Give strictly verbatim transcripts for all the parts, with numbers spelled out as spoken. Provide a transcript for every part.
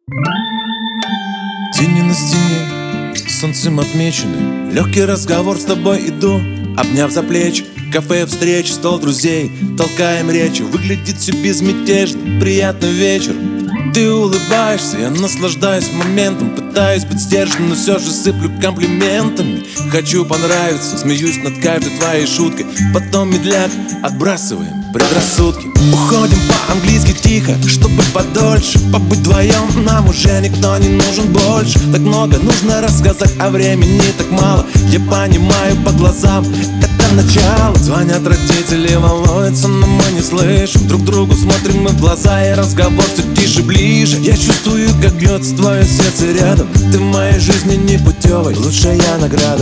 Тени на стене, солнцем отмечены. Легкий разговор с тобой иду, обняв за плечи. Кафе встреч, стол друзей, толкаем речи. Выглядит все безмятежно, приятный вечер. Ты улыбаешься, я наслаждаюсь моментом. Пытаюсь быть сдержанным, но все же сыплю комплиментами. Хочу понравиться, смеюсь над каждой твоей шуткой. Потом медляк, отбрасываем предрассудки. Уходим по-английски тихо, чтобы подольше побыть вдвоем. Нам уже никто не нужен больше. Так много нужно рассказать, а времени так мало. Я понимаю по глазам, это начало. Звонят родители, волнуются, но мы не слышим. Друг другу смотрим мы в глаза, и разговор все тише, ближе. Я чувствую, как бьется твое сердце рядом. Ты в моей жизни непутевой, лучшая награда.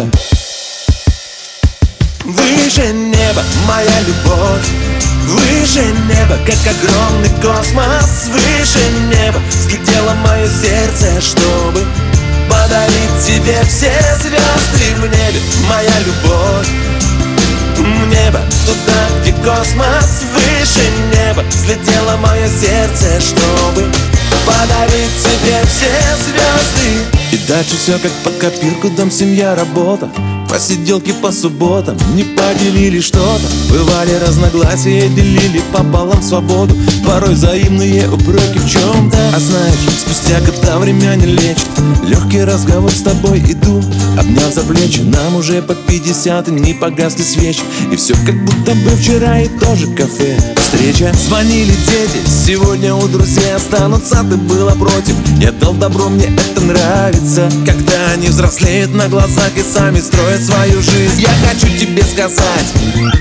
Выше неба, моя любовь. Выше неба, как огромный космос. Выше неба, взлетело мое сердце, чтобы подарить тебе все звезды в небе. Моя любовь. В небо, туда, где космос. Выше неба, взлетело мое сердце, чтобы подарить тебе все звезды. И дальше все как под копирку, дом, семья, работа. Посиделки по субботам, не поделили что-то. Бывали разногласия, делили пополам свободу. Порой взаимные упреки в чем-то. А знаешь, спустя года время не лечит. Легкий разговор с тобой иду, обняв за плечи. Нам уже под пятьдесят, и не погасли свечи. И все как будто бы вчера, и тоже кафе встреча. Звонили дети, сегодня у друзей останутся. Ты была против, я дал добро, мне это нравится. Когда они взрослеют на глазах и сами строят свою жизнь. Я хочу тебе сказать: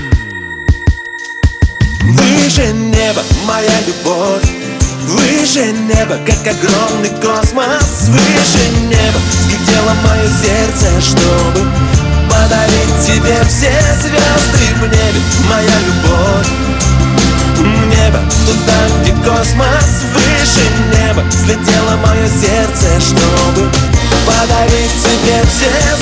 выше неба, моя любовь. Выше неба, как огромный космос. Выше неба, взлетело мое сердце, чтобы подарить тебе все звезды в небе. Моя любовь. В небо, туда, где космос. Выше неба, взлетело мое сердце, чтобы подарить тебе все